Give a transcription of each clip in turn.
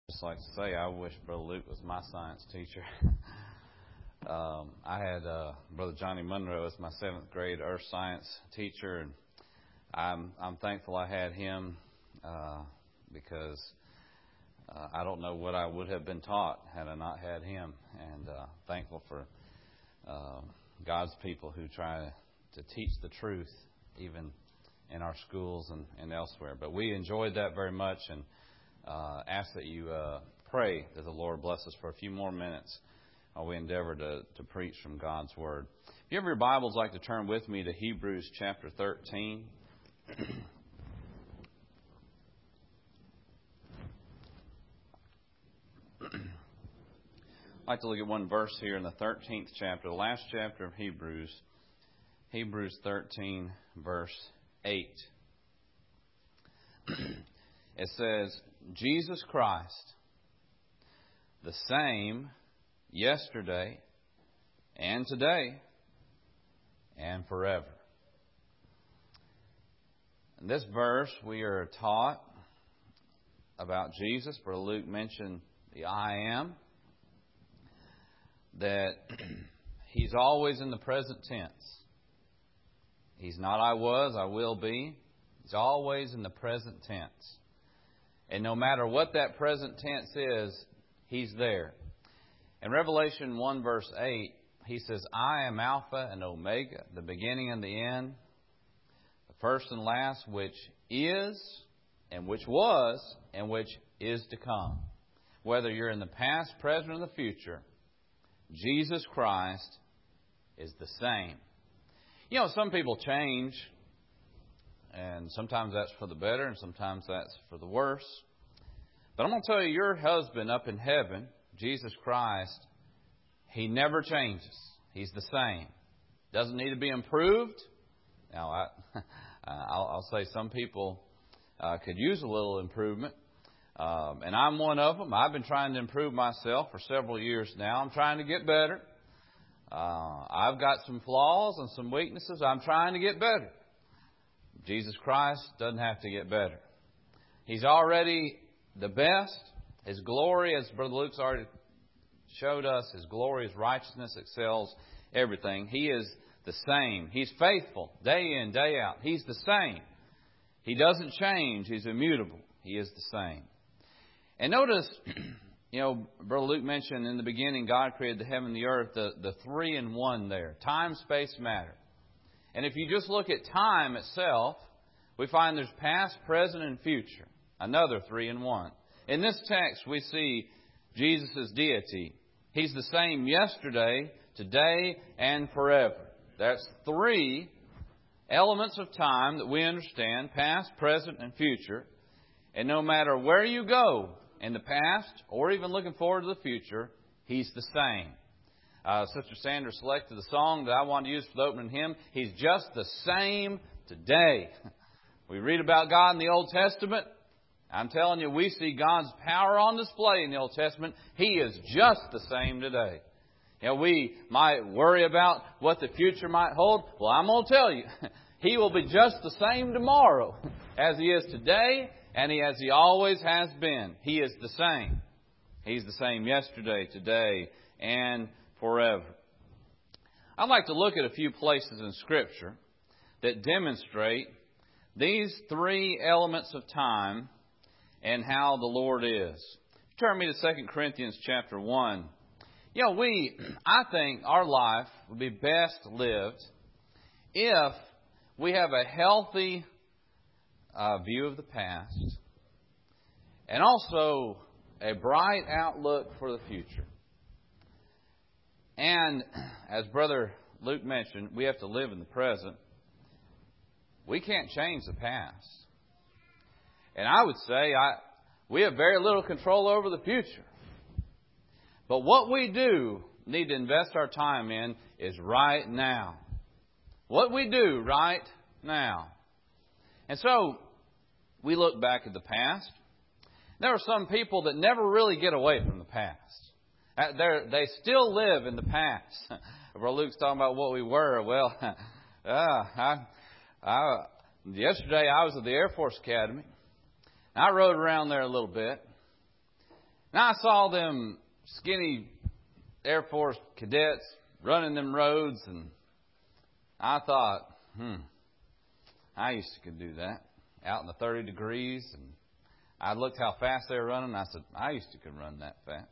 Just like to say, I wish Brother Luke was my science teacher. I had Brother Johnny Monroe as my 7th grade earth science teacher, and I'm thankful I had him because I don't know what I would have been taught had I not had him. And thankful for God's people who try to teach the truth even in our schools and elsewhere. But we enjoyed that very much, and ask that you pray that the Lord bless us for a few more minutes while we endeavor to preach from God's Word. If you have your Bibles, I'd like to turn with me to Hebrews chapter 13. I'd like to look at one verse here in the 13th chapter, the last chapter of Hebrews, Hebrews 13, verse 8. It says, Jesus Christ, the same yesterday and today and forever. In this verse, we are taught about Jesus. Brother Luke mentioned the I am, that He's always in the present tense. He's not I was, I will be. He's always in the present tense. And no matter what that present tense is, He's there. In Revelation 1 verse 8, He says, I am Alpha and Omega, the beginning and the end, the first and last, which is and which was and which is to come. Whether you're in the past, present, or the future, Jesus Christ is the same. You know, some people change, and sometimes that's for the better, and sometimes that's for the worse. But I'm going to tell you, your husband up in heaven, Jesus Christ, He never changes. He's the same. Doesn't need to be improved. Now, I'll say some people could use a little improvement. And I'm one of them. I've been trying to improve myself for several years now. I'm trying to get better. I've got some flaws and some weaknesses. I'm trying to get better. Jesus Christ doesn't have to get better. He's already the best. His glory, as Brother Luke's already showed us, His glory, His righteousness excels everything. He is the same. He's faithful day in, day out. He's the same. He doesn't change. He's immutable. He is the same. And notice, Brother Luke mentioned in the beginning, God created the heaven and the earth, the 3 in 1 there. Time, space, matter. And if you just look at time itself, we find there's past, present, and future. Another 3 in 1. In this text, we see Jesus' deity. He's the same yesterday, today, and forever. That's 3 elements of time that we understand, past, present, and future. And no matter where you go in the past, or even looking forward to the future, He's the same. Sister Sandra selected the song that I wanted to use for the opening hymn. He's just the same today. We read about God in the Old Testament. I'm telling you, we see God's power on display in the Old Testament. He is just the same today. We might worry about what the future might hold. Well, I'm going to tell you, He will be just the same tomorrow as He is today and as He always has been. He is the same. He's the same yesterday, today, and forever. I'd like to look at a few places in Scripture that demonstrate these 3 elements of time and how the Lord is. Turn me to 2 Corinthians chapter 1. I think our life would be best lived if we have a healthy view of the past and also a bright outlook for the future. And as Brother Luke mentioned, we have to live in the present. We can't change the past. And I would say we have very little control over the future. But what we do need to invest our time in is right now. What we do right now. And so, we look back at the past. There are some people that never really get away from the past. They still live in the past. Brother Luke's talking about what we were. Well, yesterday I was at the Air Force Academy. I rode around there a little bit. And I saw them skinny Air Force cadets running them roads, and I thought, I used to could do that out in the 30 degrees. And I looked how fast they were running, and I said, I used to could run that fast.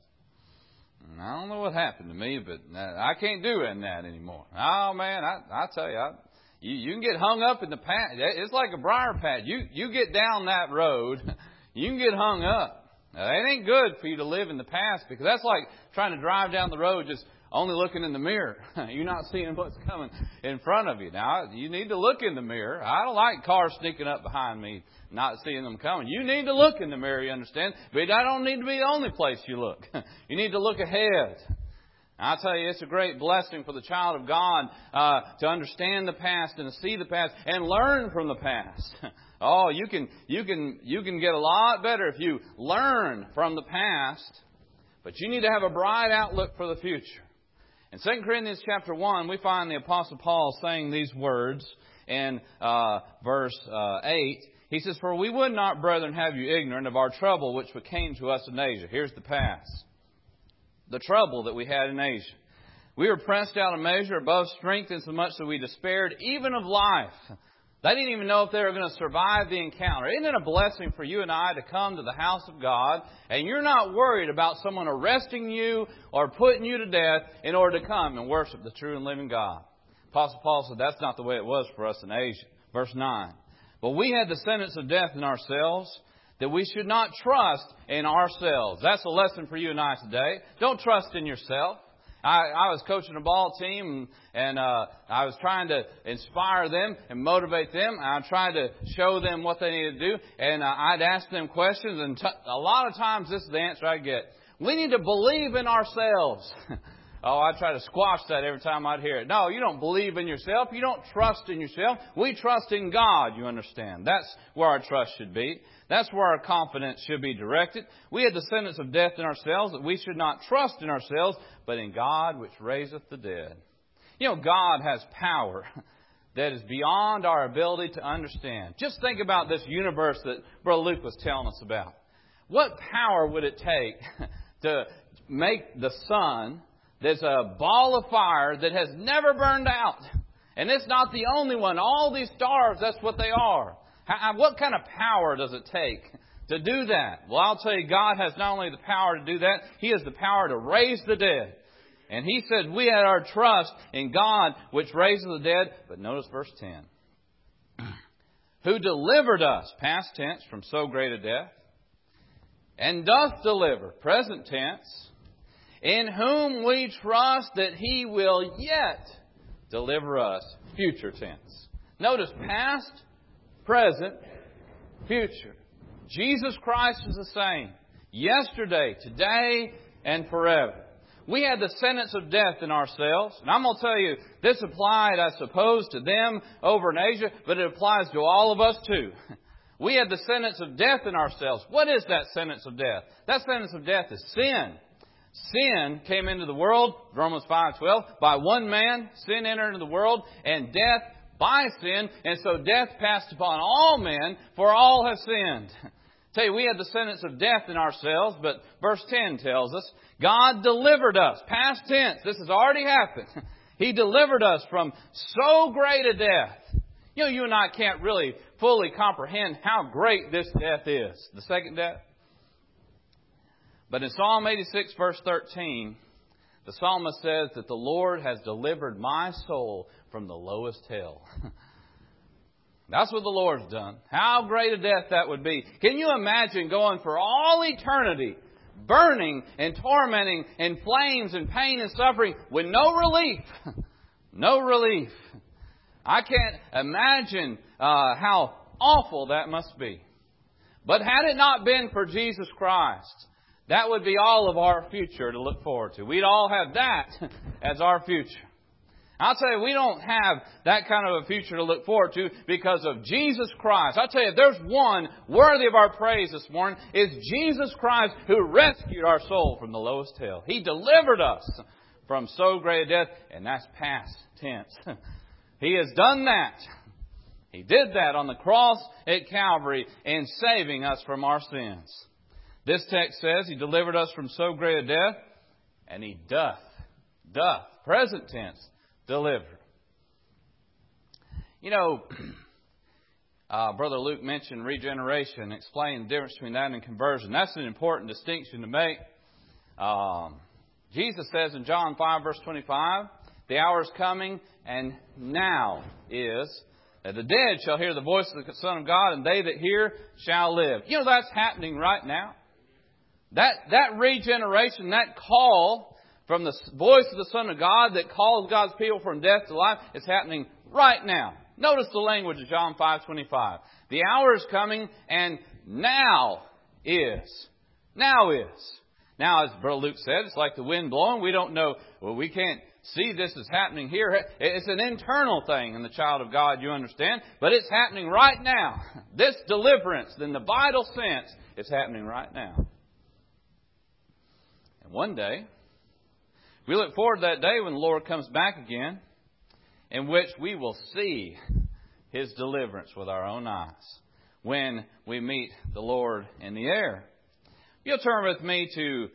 And I don't know what happened to me, but I can't do that anymore. Oh, man, I tell you, you can get hung up in the path. It's like a briar patch. You get down that road, you can get hung up. Now, it ain't good for you to live in the past, because that's like trying to drive down the road just only looking in the mirror. You're not seeing what's coming in front of you. Now, you need to look in the mirror. I don't like cars sneaking up behind me, not seeing them coming. You need to look in the mirror, you understand? But that don't need to be the only place you look. You need to look ahead. I'll tell you, it's a great blessing for the child of God to understand the past and to see the past and learn from the past. Oh, you can get a lot better if you learn from the past, but you need to have a bright outlook for the future. In 2 Corinthians chapter 1, we find the Apostle Paul saying these words in verse 8. He says, "For we would not, brethren, have you ignorant of our trouble which came to us in Asia." Here's the past. The trouble that we had in Asia. "We were pressed out of measure above strength, insomuch that we despaired even of life." They didn't even know if they were going to survive the encounter. Isn't it a blessing for you and I to come to the house of God and you're not worried about someone arresting you or putting you to death in order to come and worship the true and living God? Apostle Paul said that's not the way it was for us in Asia. Verse 9. "But we had the sentence of death in ourselves, that we should not trust in ourselves." That's a lesson for you and I today. Don't trust in yourself. I was coaching a ball team, and I was trying to inspire them and motivate them. And I tried to show them what they needed to do. And I'd ask them questions, and a lot of times this is the answer I get. We need to believe in ourselves. Oh, I try to squash that every time I'd hear it. No, you don't believe in yourself. You don't trust in yourself. We trust in God, you understand. That's where our trust should be. That's where our confidence should be directed. We had the sentence of death in ourselves, that we should not trust in ourselves, but in God which raiseth the dead. You know, God has power that is beyond our ability to understand. Just think about this universe that Brother Luke was telling us about. What power would it take to make the sun that's a ball of fire that has never burned out? And it's not the only one. All these stars, that's what they are. What kind of power does it take to do that? Well, I'll tell you, God has not only the power to do that, He has the power to raise the dead. And He said we had our trust in God which raises the dead. But notice verse 10. "Who delivered us," past tense, "from so great a death, and doth deliver," present tense, "in whom we trust that He will yet deliver us," future tense. Notice past, present, future. Jesus Christ is the same. Yesterday, today, and forever. We had the sentence of death in ourselves. And I'm going to tell you, this applied, I suppose, to them over in Asia, but it applies to all of us too. We had the sentence of death in ourselves. What is that sentence of death? That sentence of death is sin. Sin came into the world, Romans 5:12, by one man, sin entered into the world, and death by sin, and so death passed upon all men, for all have sinned. Tell you, we had the sentence of death in ourselves, but verse 10 tells us, God delivered us. Past tense, this has already happened. He delivered us from so great a death. You know, you and I can't really fully comprehend how great this death is. The second death. But in Psalm 86, verse 13, the psalmist says that the Lord has delivered my soul from the lowest hell. That's what the Lord's done. How great a death that would be. Can you imagine going for all eternity, burning and tormenting in flames and pain and suffering with no relief? No relief. I can't imagine how awful that must be. But had it not been for Jesus Christ, that would be all of our future to look forward to. We'd all have that as our future. I'll tell you, we don't have that kind of a future to look forward to because of Jesus Christ. I'll tell you, if there's one worthy of our praise this morning, it's Jesus Christ who rescued our soul from the lowest hell. He delivered us from so great a death, and that's past tense. He has done that. He did that on the cross at Calvary in saving us from our sins. This text says He delivered us from so great a death, and He doth, present tense, deliver. You know, Brother Luke mentioned regeneration, explained the difference between that and conversion. That's an important distinction to make. Jesus says in John 5, verse 25, the hour is coming, and now is, that the dead shall hear the voice of the Son of God, and they that hear shall live. You know, that's happening right now. That regeneration, that call from the voice of the Son of God that calls God's people from death to life is happening right now. Notice the language of John 5:25. The hour is coming, and now is. Now is. Now, as Brother Luke said, it's like the wind blowing. We don't know. Well, we can't see this is happening here. It's an internal thing in the child of God, you understand. But it's happening right now. This deliverance, in the vital sense, is happening right now. And one day, we look forward to that day when the Lord comes back again, in which we will see His deliverance with our own eyes when we meet the Lord in the air. You'll turn with me to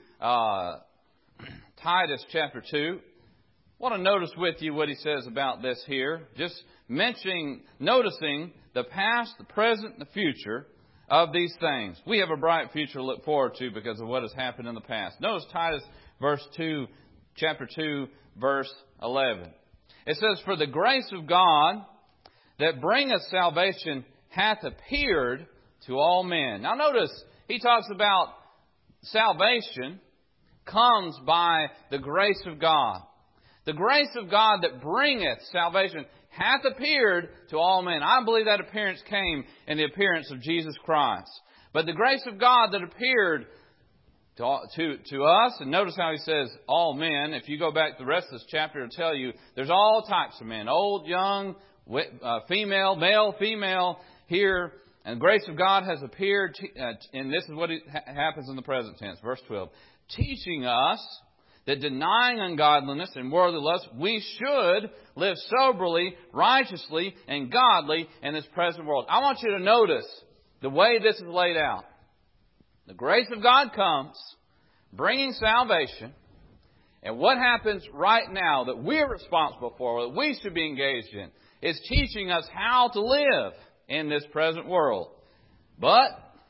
Titus chapter 2. I want to notice with you what he says about this here. Just noticing the past, the present, and the future of these things. We have a bright future to look forward to because of what has happened in the past. Notice Titus chapter 2, verse 11. It says, for the grace of God that bringeth salvation hath appeared to all men. Now notice, he talks about salvation comes by the grace of God. The grace of God that bringeth salvation hath appeared to all men. I believe that appearance came in the appearance of Jesus Christ. But the grace of God that appeared to us, and notice how he says all men. If you go back to the rest of this chapter, it'll tell you there's all types of men. Old, young, female, male, female here. And the grace of God has appeared, and this is what happens in the present tense, verse 12. Teaching us that denying ungodliness and worldly lust, we should live soberly, righteously, and godly in this present world. I want you to notice the way this is laid out. The grace of God comes, bringing salvation. And what happens right now that we're responsible for, that we should be engaged in, is teaching us how to live in this present world. But,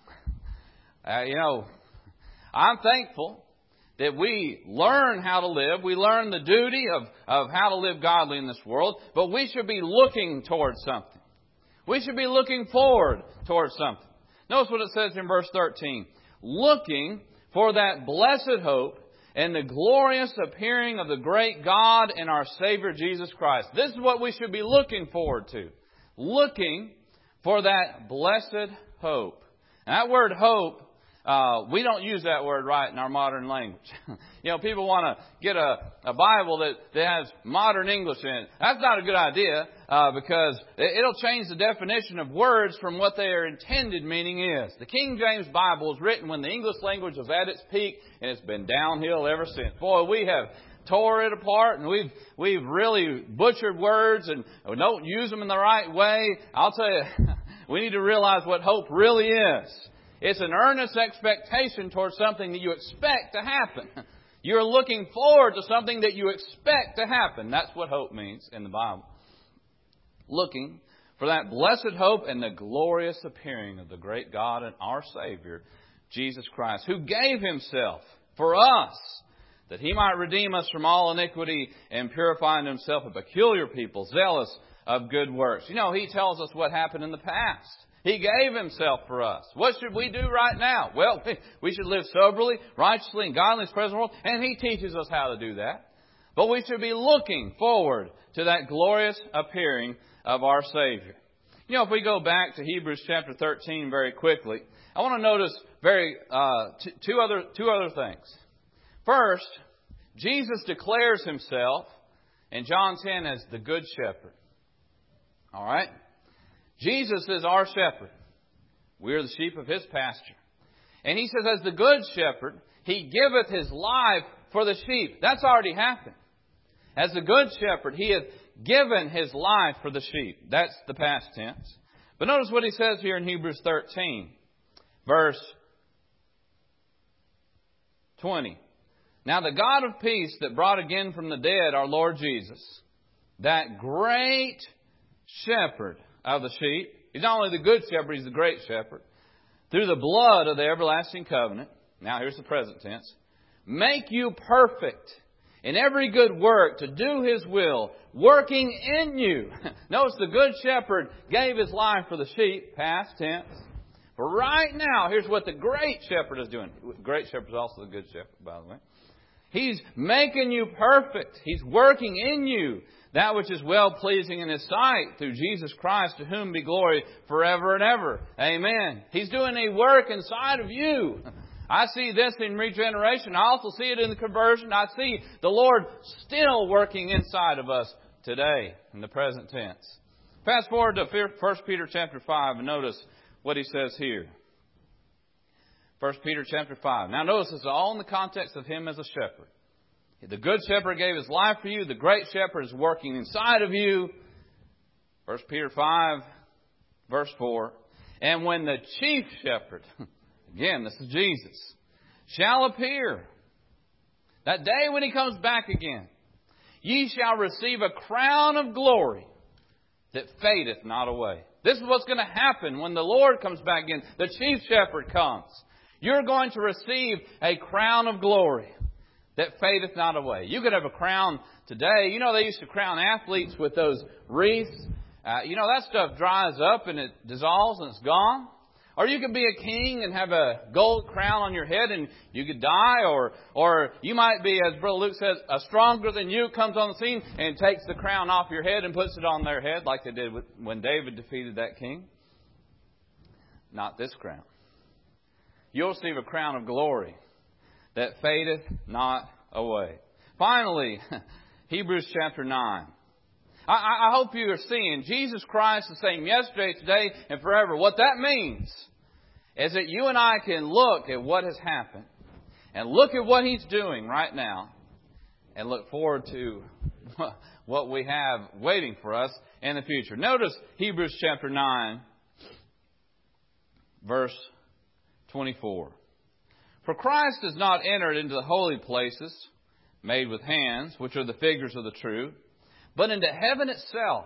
I'm thankful that we learn how to live. We learn the duty of how to live godly in this world. But we should be looking towards something. We should be looking forward towards something. Notice what it says in verse 13. Looking for that blessed hope and the glorious appearing of the great God and our Savior Jesus Christ. This is what we should be looking forward to. Looking for that blessed hope. And that word hope, we don't use that word right in our modern language. People want to get a Bible that has modern English in it. That's not a good idea because it'll change the definition of words from what their intended meaning is. The King James Bible was written when the English language was at its peak, and it's been downhill ever since. Boy, we have tore it apart, and we've really butchered words, and we don't use them in the right way. I'll tell you, we need to realize what hope really is. It's an earnest expectation towards something that you expect to happen. You're looking forward to something that you expect to happen. That's what hope means in the Bible. Looking for that blessed hope and the glorious appearing of the great God and our Savior, Jesus Christ, who gave Himself for us, that He might redeem us from all iniquity and purify in Himself a peculiar people, zealous of good works. He tells us what happened in the past. He gave Himself for us. What should we do right now? Well, we should live soberly, righteously, and godly in this present world, and He teaches us how to do that. But we should be looking forward to that glorious appearing of our Savior. If we go back to Hebrews chapter 13 very quickly, I want to notice two other things. First, Jesus declares Himself in John 10 as the Good Shepherd. All right? Jesus is our shepherd. We are the sheep of His pasture. And He says, as the Good Shepherd, He giveth His life for the sheep. That's already happened. As the Good Shepherd, He hath given His life for the sheep. That's the past tense. But notice what He says here in Hebrews 13, verse 20. Now the God of peace that brought again from the dead our Lord Jesus, that great shepherd of the sheep. He's not only the good shepherd, He's the great shepherd. Through the blood of the everlasting covenant. Now here's the present tense. Make you perfect in every good work to do His will, working in you. Notice the good shepherd gave His life for the sheep, past tense. But right now, here's what the great shepherd is doing. The great shepherd is also the good shepherd, by the way. He's making you perfect. He's working in you that which is well-pleasing in His sight through Jesus Christ, to whom be glory forever and ever. Amen. He's doing a work inside of you. I see this in regeneration. I also see it in the conversion. I see the Lord still working inside of us today in the present tense. Fast forward to 1 Peter chapter 5 and notice what he says here. 1 Peter chapter 5. Now notice this is all in the context of Him as a shepherd. The good shepherd gave His life for you. The great shepherd is working inside of you. 1 Peter 5, verse 4. And when the chief shepherd, again, this is Jesus, shall appear, that day when He comes back again, ye shall receive a crown of glory that fadeth not away. This is what's going to happen when the Lord comes back again. The chief shepherd comes. You're going to receive a crown of glory that fadeth not away. You could have a crown today. You know, they used to crown athletes with those wreaths. That stuff dries up and it dissolves and it's gone. Or you could be a king and have a gold crown on your head and you could die. Or you might be, as Brother Luke says, a stronger than you comes on the scene and takes the crown off your head and puts it on their head like they did when David defeated that king. Not this crown. You'll receive a crown of glory that fadeth not away. Finally, Hebrews chapter 9. I hope you are seeing Jesus Christ the same yesterday, today, and forever. What that means is that you and I can look at what has happened and look at what He's doing right now and look forward to what we have waiting for us in the future. Notice Hebrews chapter 9, verse 24. For Christ has not entered into the holy places made with hands, which are the figures of the true, but into heaven itself,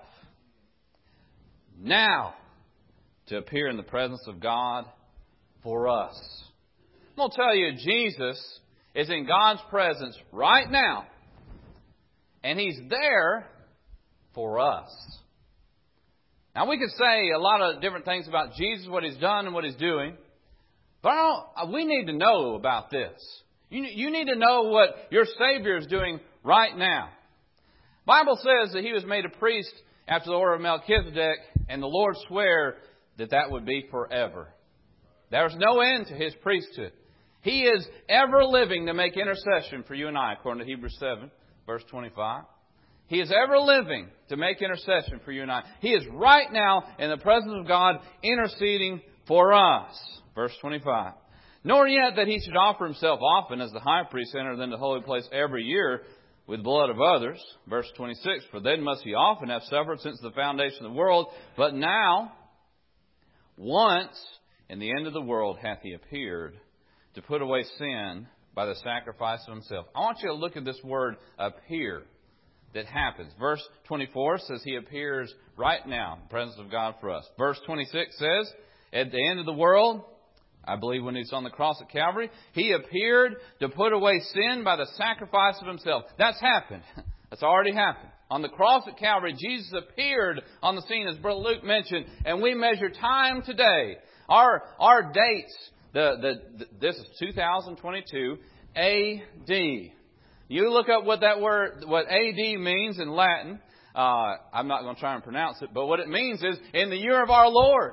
now to appear in the presence of God for us. I'm going to tell you, Jesus is in God's presence right now, and He's there for us. Now, we could say a lot of different things about Jesus, what He's done and what He's doing, but we need to know about this. You need to know what your Savior is doing right now. The Bible says that He was made a priest after the order of Melchizedek, and the Lord swore that that would be forever. There's no end to His priesthood. He is ever living to make intercession for you and I, according to Hebrews 7, verse 25. He is ever living to make intercession for you and I. He is right now in the presence of God interceding for us. Verse 25. Nor yet that He should offer Himself often as the high priest entereth into the holy place every year with blood of others. Verse 26. For then must He often have suffered since the foundation of the world. But now, once in the end of the world hath He appeared to put away sin by the sacrifice of Himself. I want you to look at this word appear that happens. Verse 24 says He appears right now in the presence of God for us. Verse 26 says, at the end of the world, I believe when He's on the cross at Calvary, He appeared to put away sin by the sacrifice of Himself. That's happened. That's already happened. On the cross at Calvary, Jesus appeared on the scene, as Brother Luke mentioned, and we measure time today. Our dates, this is 2022 A.D. You look up what that word, what A.D. means in Latin. I'm not going to try and pronounce it, but what it means is in the year of our Lord.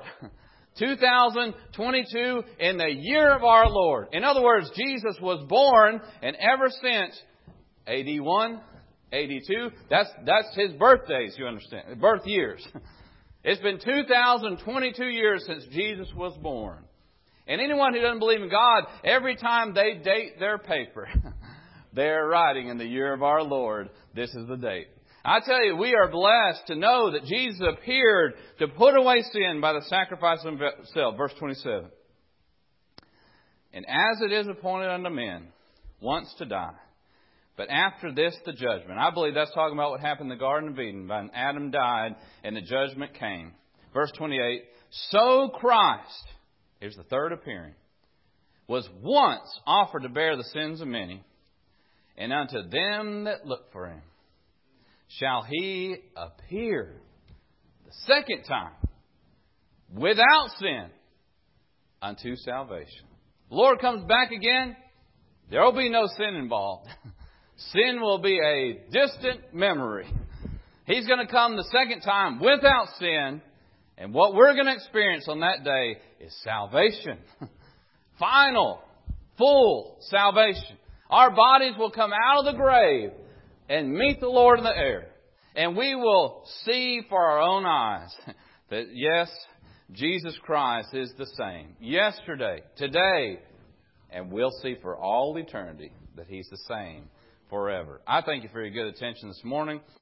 2022 in the year of our Lord. In other words, Jesus was born, and ever since AD 1, AD 2, that's His birthdays, you understand, birth years. It's been 2022 years since Jesus was born. And anyone who doesn't believe in God, every time they date their paper, they're writing in the year of our Lord, this is the date. I tell you, we are blessed to know that Jesus appeared to put away sin by the sacrifice of Himself. Verse 27. And as it is appointed unto men once to die. But after this, the judgment. I believe that's talking about what happened in the Garden of Eden when Adam died and the judgment came. Verse 28, so Christ, here's the third appearing, was once offered to bear the sins of many, and unto them that look for Him shall He appear the second time without sin unto salvation. The Lord comes back again, there will be no sin involved. Sin will be a distant memory. He's going to come the second time without sin. And what we're going to experience on that day is salvation. Final, full salvation. Our bodies will come out of the grave and meet the Lord in the air. And we will see for our own eyes that, yes, Jesus Christ is the same. Yesterday, today, and we'll see for all eternity that He's the same forever. I thank you for your good attention this morning.